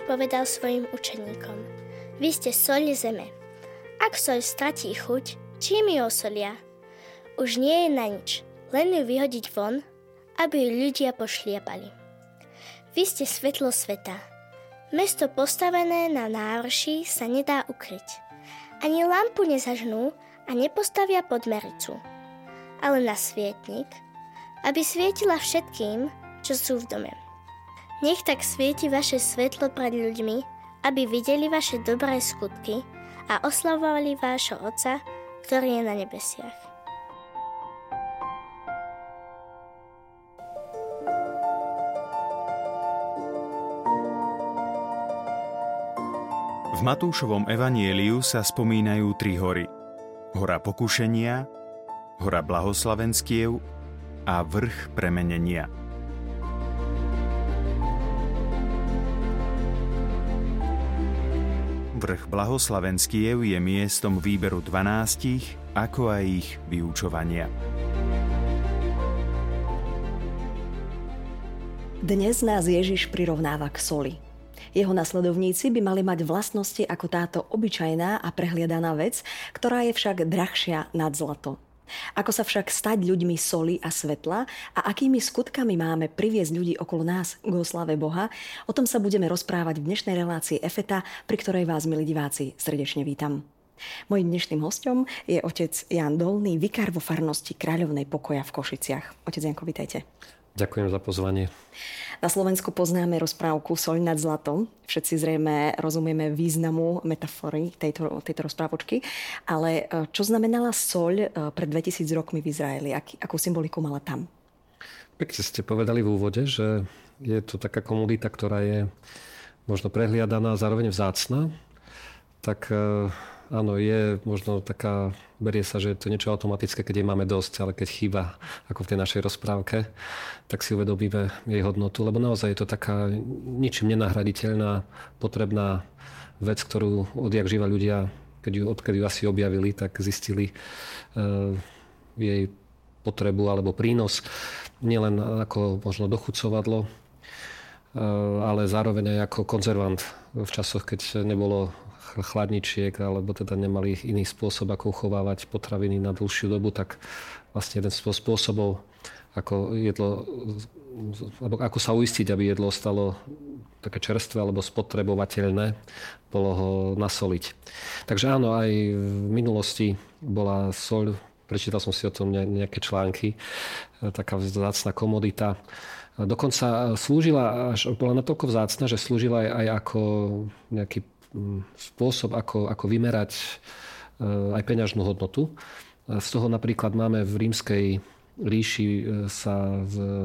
povedal svojim učeníkom: Vy ste soľ zeme. Ak soľ stratí chuť, čím ju osolia? Už nie je na nič, len ju vyhodiť von, aby ju ľudia pošliapali. Vy ste svetlo sveta. Mesto postavené na návrší sa nedá ukryť. Ani lampu nezažnú a nepostavia pod mericu, ale na svietnik, aby svietila všetkým, čo sú v dome. Nech tak svieti vaše svetlo pred ľuďmi, aby videli vaše dobré skutky a oslavovali vášho Otca, ktorý je na nebesiach. V Matúšovom evanjeliu sa spomínajú 3 hory. Hora pokušenia, hora blahoslavenstiev a vrch premenenia. Vrch blahoslavenstiev je miestom výberu 12, ako aj ich vyučovania. Dnes nás Ježiš prirovnáva k soli. Jeho nasledovníci by mali mať vlastnosti ako táto obyčajná a prehliadaná vec, ktorá je však drahšia nad zlato. Ako sa však stať ľuďmi soli a svetla a akými skutkami máme priviesť ľudí okolo nás k oslave Boha, o tom sa budeme rozprávať v dnešnej relácii Efeta, pri ktorej vás, milí diváci, srdečne vítam. Mojím dnešným hosťom je otec Ján Dolný, vikár vo farnosti Kráľovnej pokoja v Košiciach. Otec Janko, vítajte. Ďakujem za pozvanie. Na Slovensku poznáme rozprávku Soľ nad zlatom. Všetci zrejme rozumieme významu metafory tejto rozprávočky. Ale čo znamenala soľ pred 2000 rokmi v Izraeli? Akú symboliku mala tam? Pekne ste povedali v úvode, že je to taká komodita, ktorá je možno prehliadaná a zároveň vzácna. Tak áno, je možno taká, berie sa, že je to niečo automatické, keď jej máme dosť, ale keď chýba, ako v tej našej rozprávke, tak si uvedomíme jej hodnotu, lebo naozaj je to taká ničím nenahraditeľná, potrebná vec, ktorú odjak živa ľudia, odkedy ju asi objavili, tak zistili jej potrebu alebo prínos, nielen ako možno dochucovadlo, ale zároveň aj ako konzervant v časoch, keď nebolo chladničiek, alebo teda nemali iný spôsob, ako uchovávať potraviny na dlhšiu dobu, tak vlastne jeden z spôsobov, ako jedlo, alebo ako sa uistiť, aby jedlo stalo také čerstvé alebo spotrebovateľné, bolo ho nasoliť. Takže áno, aj v minulosti bola soľ, prečítal som si o tom nejaké články, taká vzácna komodita. Dokonca slúžila, až bola natoľko vzácna, že slúžila aj ako nejaký spôsob, ako vymerať aj peňažnú hodnotu. Z toho napríklad máme v rímskej ríši sa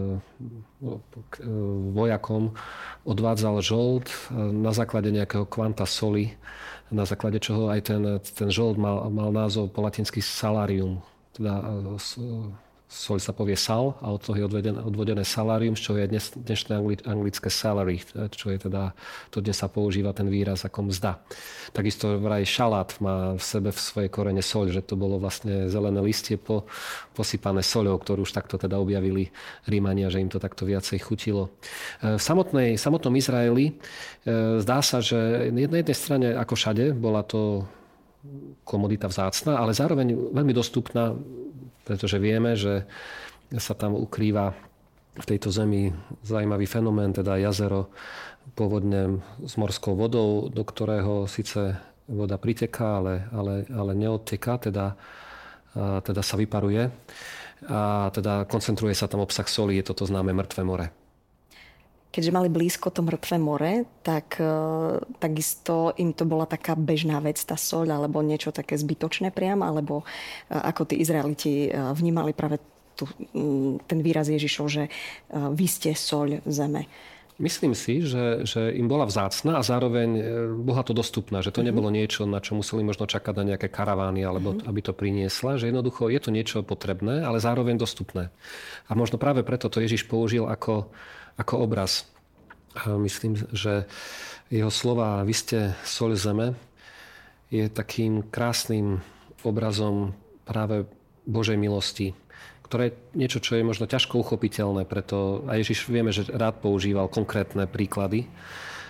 vojakom odvádzal žold na základe nejakého kvanta soli, na základe čoho aj ten žold mal názov po latinsky salarium, teda soľ sa povie sal a od toho je odvodené salarium, čo je dnešné anglické salary, čo je teda, to dnes sa používa ten výraz ako mzda. Takisto vraj šalát má v sebe v svojej korene soľ, že to bolo vlastne zelené listie posypané soľou, ktorú už takto teda objavili Rímania, že im to takto viacej chutilo. V samotnom Izraeli zdá sa, že na jednej strane ako všade bola to komodita vzácna, ale zároveň veľmi dostupná, pretože vieme, že sa tam ukrýva v tejto zemi zaujímavý fenomén, teda jazero pôvodne s morskou vodou, do ktorého síce voda priteká, ale neodteká, teda sa vyparuje a teda koncentruje sa tam obsah soli, je toto známe Mŕtve more. Keďže mali blízko to Mŕtve more, tak takisto im to bola taká bežná vec, tá soľ, alebo niečo také zbytočné priam, alebo ako tí Izraeliti vnímali práve ten výraz Ježišov, že vy ste soľ zeme. Myslím si, že im bola vzácna a zároveň bohato dostupná, že to nebolo niečo, na čo museli možno čakať na nejaké karavány, alebo aby to priniesla, že jednoducho je to niečo potrebné, ale zároveň dostupné. A možno práve preto to Ježiš použil ako obraz. A myslím, že jeho slova vy ste soľ zeme je takým krásnym obrazom práve Božej milosti, ktoré je niečo, čo je možno ťažko uchopiteľné, preto a Ježiš vieme, že rád používal konkrétne príklady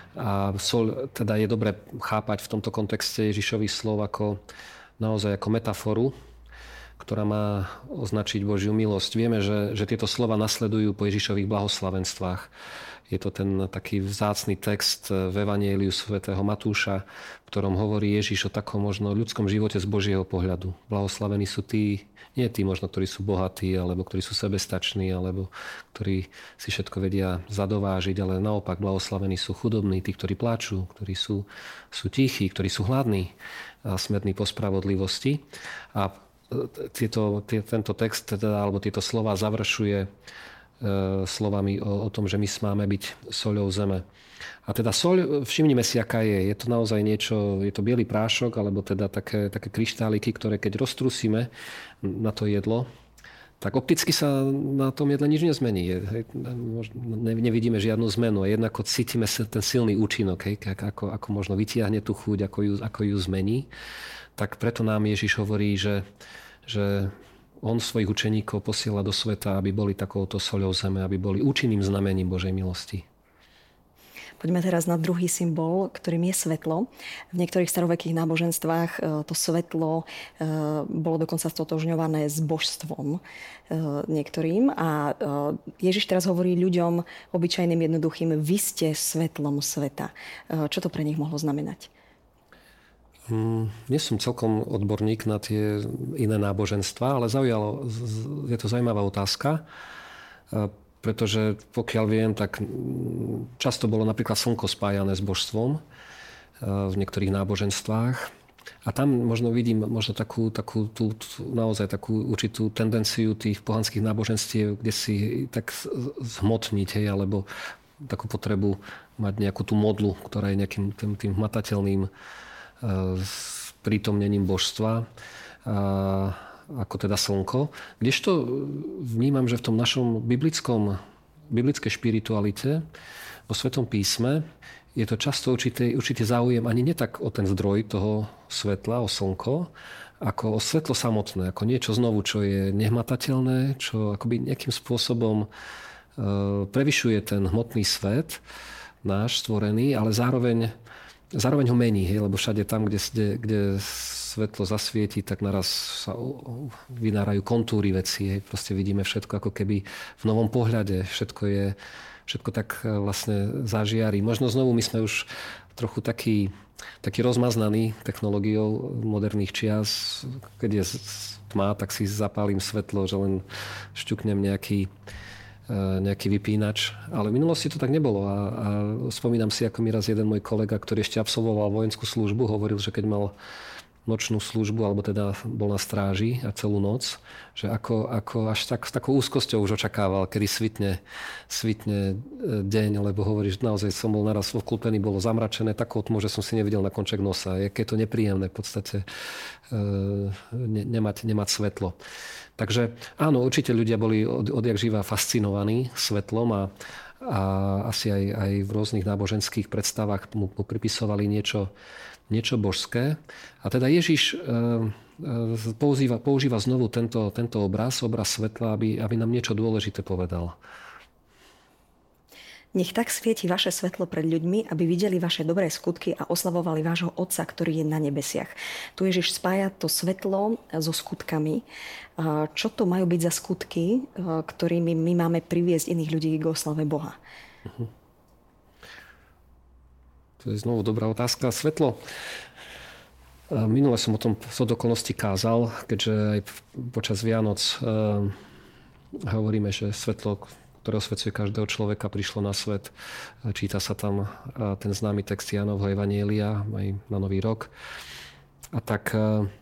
A soľ teda je dobre chápať v tomto kontexte Ježišových slov naozaj ako metaforu, ktorá má označiť Božiu milosť. Vieme, že tieto slova nasledujú po Ježišových blahoslavenstvách. Je to ten taký vzácny text v Evanjeliu svätého Matúša, v ktorom hovorí Ježiš o takom možno ľudskom živote z Božieho pohľadu. Blahoslavení sú tí, nie tí možno, ktorí sú bohatí, alebo ktorí sú sebestační, alebo ktorí si všetko vedia zadovážiť, ale naopak blahoslavení sú chudobní, tí, ktorí pláču, ktorí sú tichí, ktorí sú hladní a smední po spravodlivosti. A tento text, alebo tieto slova završuje slovami o tom, že my máme byť soľou zeme. A teda soľ, všimnime si, aká je. Je to naozaj niečo, je to biely prášok, alebo teda také kryštáliky, ktoré keď roztrusíme na to jedlo, tak opticky sa na tom jedle nič nezmení. Nevidíme žiadnu zmenu. A jednako cítime ten silný účinok, ako možno vytiahne tú chuť, ako ju zmení. Tak preto nám Ježiš hovorí, že on svojich učeníkov posiela do sveta, aby boli takouto soľou zeme, aby boli účinným znamením Božej milosti. Poďme teraz na druhý symbol, ktorým je svetlo. V niektorých starovekých náboženstvách to svetlo bolo dokonca stotožňované s božstvom niektorým. A Ježiš teraz hovorí ľuďom, obyčajným, jednoduchým, vy ste svetlom sveta. Čo to pre nich mohlo znamenať? Nie som celkom odborník na tie iné náboženstvá, ale je to zaujímavá otázka, pretože pokiaľ viem, tak často bolo napríklad slnko spájané s božstvom v niektorých náboženstvách. A tam možno vidím naozaj takú určitú tendenciu tých pohanských náboženstiev, kde si tak zhmotniť, alebo takú potrebu mať nejakú tú modlu, ktorá je nejakým tým hmatateľným prítomnením božstva, ako teda slnko. Kdežto vnímam, že v tom našom biblickej špiritualite, vo Svetom písme, je to často určitý záujem ani nie tak o ten zdroj toho svetla, o slnko, ako o svetlo samotné, ako niečo znovu, čo je nehmatateľné, čo akoby nejakým spôsobom prevyšuje ten hmotný svet náš stvorený, ale zároveň ho mení, lebo všade tam, kde svetlo zasvieti, tak naraz sa vynárajú kontúry veci. Proste vidíme všetko ako keby v novom pohľade. Všetko tak vlastne zažiari. Možno znovu my sme už trochu taký rozmaznaný technológiou moderných čias. Keď je tma, tak si zapálim svetlo, že len šťuknem nejaký vypínač. Ale v minulosti to tak nebolo. A spomínam si, ako mi raz jeden môj kolega, ktorý ešte absolvoval vojenskú službu, hovoril, že keď mal nočnú službu, alebo teda bol na stráži a celú noc, že ako až tak s takou úzkosťou už očakával, kedy svitne deň, lebo hovorí, že naozaj som bol naraz obklopený, bolo zamračené takou tmou, že som si nevidel na konček nosa. Je to nepríjemné v podstate nemať svetlo. Takže áno, určite ľudia boli odjak živa fascinovaní svetlom a asi aj v rôznych náboženských predstavách mu pripisovali niečo božské. A teda Ježiš používa znovu tento obraz svetla, aby nám niečo dôležité povedal. Nech tak svieti vaše svetlo pred ľuďmi, aby videli vaše dobré skutky a oslavovali vášho Otca, ktorý je na nebesiach. Tu Ježiš spája to svetlo so skutkami. Čo to majú byť za skutky, ktorými my máme priviesť iných ľudí k oslave Boha? To je znovu dobrá otázka. Svetlo. Minule som o tom z okolností kázal, keďže aj počas Vianoc hovoríme, že svetlo, ktoré osvecuje každého človeka, prišlo na svet. Číta sa tam ten známy text Jánovho Evanjelia aj na Nový rok. A tak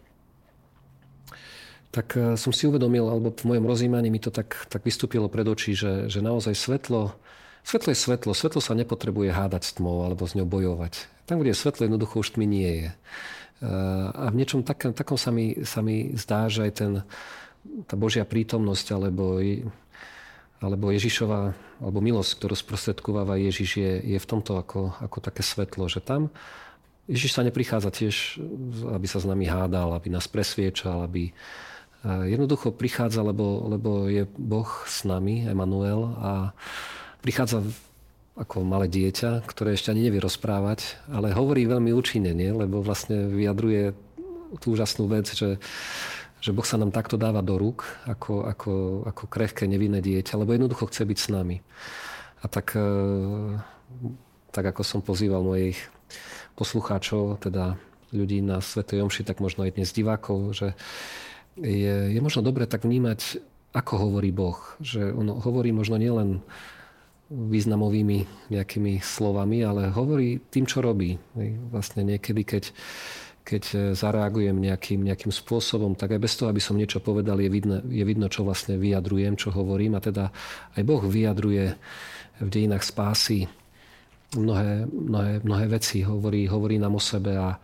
som si uvedomil, alebo v mojom rozjímaní mi to tak vystúpilo pred očí, že naozaj svetlo je svetlo. Svetlo sa nepotrebuje hádať s tmou alebo s ňou bojovať. Tam, kde je svetlo, jednoducho už tmy nie je. A v niečom takom sa mi zdá, že aj tá Božia prítomnosť alebo Ježišova, alebo milosť, ktorú sprostredkováva Ježiš, je v tomto ako také svetlo, že tam Ježiš sa neprichádza tiež, aby sa s nami hádal, aby nás presviečal, aby jednoducho prichádza, lebo je Boh s nami, Emanuel, a prichádza ako malé dieťa, ktoré ešte ani nevie rozprávať, ale hovorí veľmi účinne, nie? Lebo vlastne vyjadruje tú úžasnú vec, že Boh sa nám takto dáva do rúk, ako krehké nevinné dieťa, lebo jednoducho chce byť s nami. A tak ako som pozýval mojich poslucháčov, teda ľudí na Svätej omši, tak možno aj dnes divákov, že je možno dobre tak vnímať, ako hovorí Boh. Že on hovorí možno nielen významovými nejakými slovami, ale hovorí tým, čo robí. Vlastne niekedy, keď zareagujem nejakým spôsobom, tak aj bez toho, aby som niečo povedal, je vidno, čo vlastne vyjadrujem, čo hovorím. A teda aj Boh vyjadruje v dejinách spásy mnohé veci. Hovorí nám o sebe a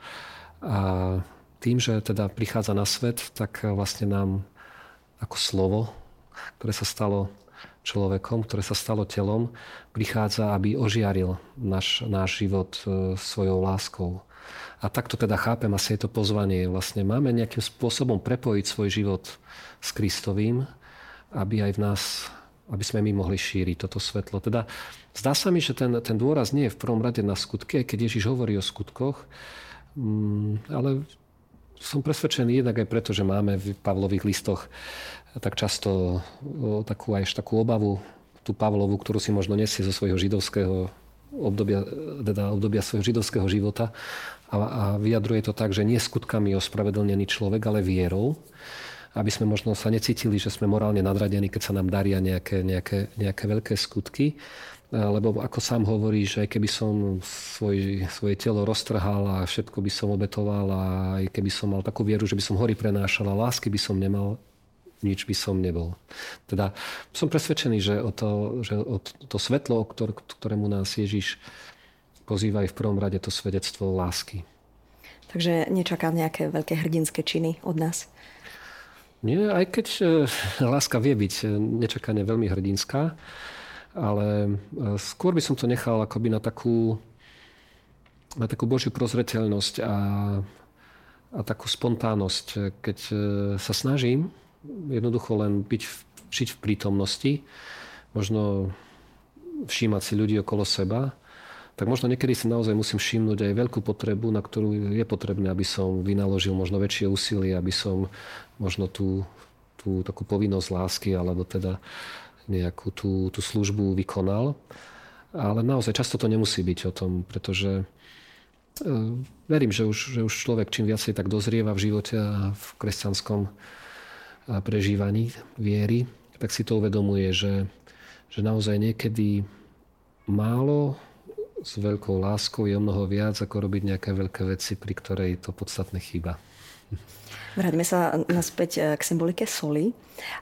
tým, že teda prichádza na svet, tak vlastne nám ako slovo, ktoré sa stalo človekom, ktoré sa stalo telom, prichádza, aby ožiaril náš život svojou láskou. A takto teda chápem asi je to pozvanie. Vlastne máme nejakým spôsobom prepojiť svoj život s Kristovým, aby aj v nás, aby sme my mohli šíriť toto svetlo. Teda zdá sa mi, že ten dôraz nie je v prvom rade na skutky, aj keď Ježiš hovorí o skutkoch, ale som presvedčený jednak aj preto, že máme v Pavlových listoch tak často takú obavu, tú Pavlovu, ktorú si možno nesie zo svojho židovského obdobia svojho židovského života a vyjadruje to tak, že nie skutkami je ospravedlnený človek, ale vierou, aby sme možno sa necítili, že sme morálne nadradení, keď sa nám daria nejaké veľké skutky. Lebo ako sám hovorí, že aj keby som svoje telo roztrhal a všetko by som obetoval a aj keby som mal takú vieru, že by som hory prenášal a lásky by som nemal, nič by som nebol. Teda som presvedčený, že o to svetlo, ktorému nás Ježiš pozýva aj v prvom rade to svedectvo lásky. Takže nečaká nejaké veľké hrdinské činy od nás? Nie, aj keď láska vie byť nečakane veľmi hrdinská, ale skôr by som to nechal akoby na takú Božiu prozreteľnosť a takú spontánnosť. Keď sa snažím jednoducho len žiť v prítomnosti, možno všímať si ľudí okolo seba, tak možno niekedy si naozaj musím všimnúť aj veľkú potrebu, na ktorú je potrebné, aby som vynaložil možno väčšie úsilie, aby som možno tú takú povinnosť lásky alebo teda nejakú tú službu vykonal. Ale naozaj často to nemusí byť o tom, pretože verím, že už človek čím viacej tak dozrieva v živote a v kresťanskom prežívaní viery, tak si to uvedomuje, že naozaj niekedy málo s veľkou láskou je o mnoho viac, ako robiť nejaké veľké veci, pri ktorej to podstatné chýba. Vráťme sa naspäť k symbolike soli.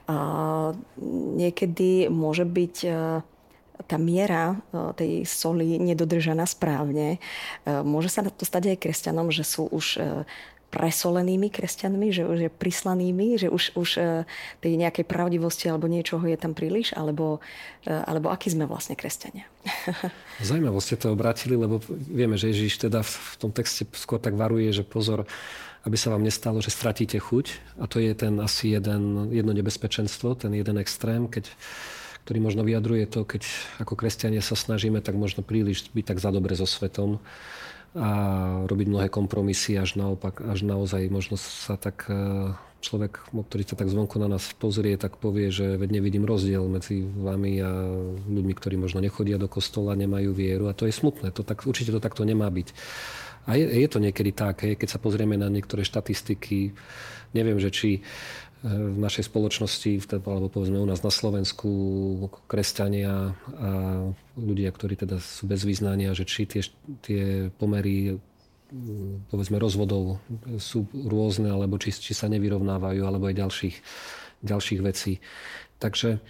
Niekedy môže byť tá miera tej soli nedodržaná správne. Môže sa to stať aj kresťanom, že sú už presolenými kresťanmi, že už je prislanými, že už tej nejakej pravdivosti alebo niečoho je tam príliš, alebo akí sme vlastne kresťania? Zaujímavo ste to obrátili, lebo vieme, že Ježiš teda v tom texte skôr tak varuje, že pozor, aby sa vám nestalo, že stratíte chuť. A to je ten asi jedno nebezpečenstvo, ten jeden extrém, ktorý možno vyjadruje to, keď ako kresťania sa snažíme tak možno príliš byť tak za dobre so svetom a robiť mnohé kompromisy, až naozaj možno sa tak človek, ktorý sa tak zvonku na nás pozrie, tak povie, že veď nevidím rozdiel medzi vami a ľuďmi, ktorí možno nechodia do kostola, nemajú vieru. A to je smutné. Určite to takto nemá byť. A je to niekedy tak, keď sa pozrieme na niektoré štatistiky, neviem, že či v našej spoločnosti, alebo povedzme u nás na Slovensku, kresťania a ľudia, ktorí teda sú bez vyznania, že či tie pomery povedzme rozvodov sú rôzne, alebo či sa nevyrovnávajú, alebo aj ďalších vecí. Takže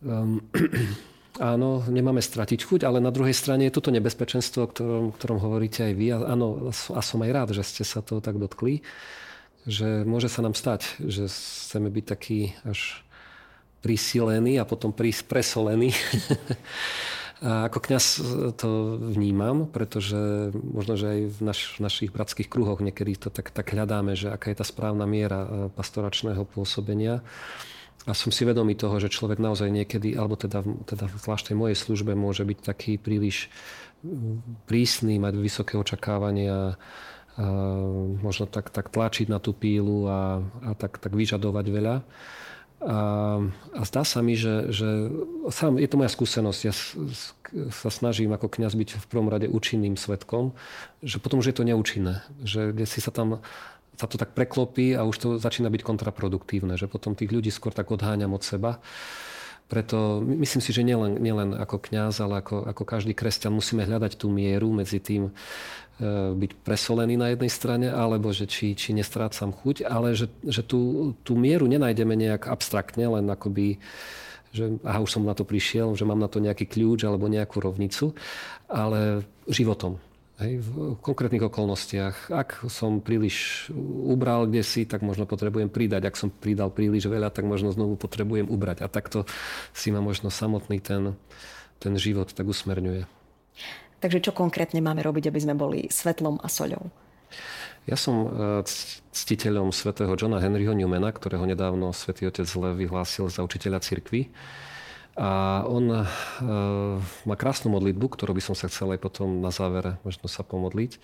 áno, nemáme stratiť chuť, ale na druhej strane je toto nebezpečenstvo, o ktorom hovoríte aj vy. Áno, a som aj rád, že ste sa toho tak dotkli, že môže sa nám stať, že chceme byť taký až prisílený a potom presolený. A ako kňaz to vnímam, pretože možno, že aj v našich bratských kruhoch niekedy to tak hľadáme, že aká je tá správna miera pastoračného pôsobenia. A som si vedomý toho, že človek naozaj niekedy, alebo teda zvlášť v mojej službe môže byť taký príliš prísny, mať vysoké očakávania, a možno tak tlačiť na tú pílu a tak vyžadovať veľa. A zdá sa mi, že sám, je to moja skúsenosť, ja sa snažím ako kňaz byť v prvom rade účinným svedkom, že potom už je to neúčinné, že kde si sa to tak preklopí a už to začína byť kontraproduktívne, že potom tých ľudí skôr tak odháňam od seba. Preto myslím si, že nielen ako kňaz, ale ako každý kresťan musíme hľadať tú mieru medzi tým byť presolený na jednej strane, alebo že či nestrácam chuť, ale že tú mieru nenájdeme nejak abstraktne, len akoby, že už som na to prišiel, že mám na to nejaký kľúč alebo nejakú rovnicu, ale životom. Hej, v konkrétnych okolnostiach. Ak som príliš ubral kdesi, tak možno potrebujem pridať. Ak som pridal príliš veľa, tak možno znovu potrebujem ubrať. A takto si ma možno samotný ten život tak usmerňuje. Takže čo konkrétne máme robiť, aby sme boli svetlom a soľou? Ja som ctiteľom svätého Johna Henryho Newmana, ktorého nedávno svätý otec Lev vyhlásil za učiteľa cirkvi. A on má krásnu modlitbu, ktorú by som sa chcel aj potom na závere možno sa pomodliť.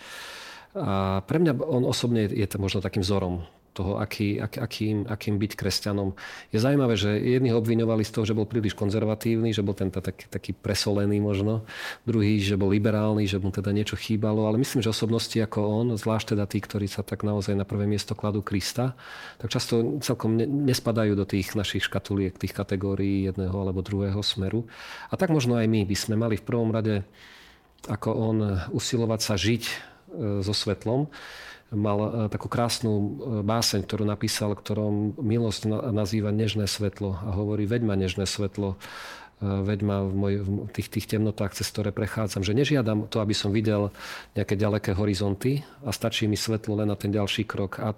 A pre mňa on osobne je to možno takým vzorom toho, akým byť kresťanom. Je zaujímavé, že jedni ho obviňovali z toho, že bol príliš konzervatívny, že bol tento taký presolený možno. Druhý, že bol liberálny, že mu teda niečo chýbalo. Ale myslím, že osobnosti ako on, zvlášť teda tí, ktorí sa tak naozaj na prvé miesto kladú Krista, tak často celkom nespadajú do tých našich škatuliek, tých kategórií jedného alebo druhého smeru. A tak možno aj my by sme mali v prvom rade, ako on, usilovať sa žiť so svetlom. Mal takú krásnu báseň, ktorú napísal, ktorom milosť nazýva nežné svetlo a hovorí, veď ma nežné svetlo, veď ma v tých temnotách, cez ktoré prechádzam, že nežiadam to, aby som videl nejaké ďaleké horizonty a stačí mi svetlo len na ten ďalší krok. A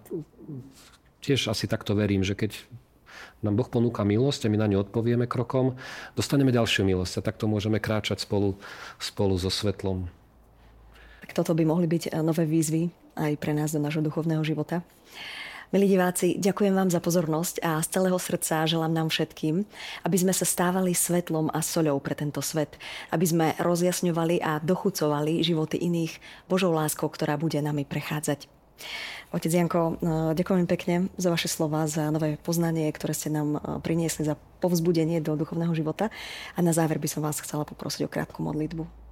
tiež asi takto verím, že keď nám Boh ponúka milosť a my na ňu odpovieme krokom, dostaneme ďalšiu milosť a takto môžeme kráčať spolu so svetlom. Tak toto by mohli byť nové výzvy aj pre nás do nášho duchovného života. Milí diváci, ďakujem vám za pozornosť a z celého srdca želám nám všetkým, aby sme sa stávali svetlom a soľou pre tento svet, aby sme rozjasňovali a dochucovali životy iných Božou láskou, ktorá bude nami prechádzať. Otec Janko, ďakujem pekne za vaše slova, za nové poznanie, ktoré ste nám priniesli, za povzbudenie do duchovného života. A na záver by som vás chcela poprosiť o krátku modlitbu.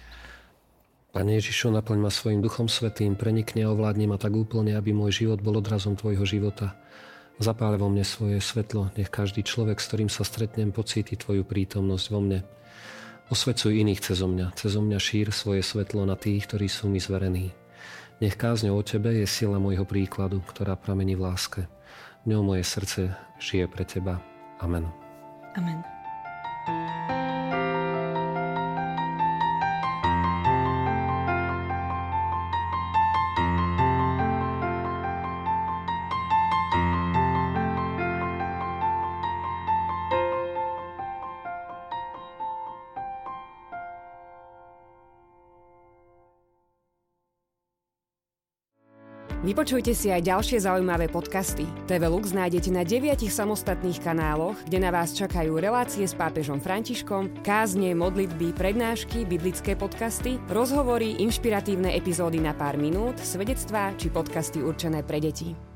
Pane Ježišu, naplň ma svojim Duchom Svätým, prenikne a ovládni ma tak úplne, aby môj život bol odrazom Tvojho života. Zapáľ vo mne svoje svetlo, nech každý človek, s ktorým sa stretnem, pocíti Tvoju prítomnosť vo mne. Osvecuj iných cezo mňa šír svoje svetlo na tých, ktorí sú mi zverení. Nech kázňou o Tebe je sila môjho príkladu, ktorá pramení v láske. Ňou moje srdce žije pre Teba. Amen. Amen. Vypočujte si aj ďalšie zaujímavé podcasty. TV Lux nájdete na 9 samostatných kanáloch, kde na vás čakajú relácie s pápežom Františkom, kázne, modlitby, prednášky, biblické podcasty, rozhovory, inšpiratívne epizódy na pár minút, svedectvá či podcasty určené pre deti.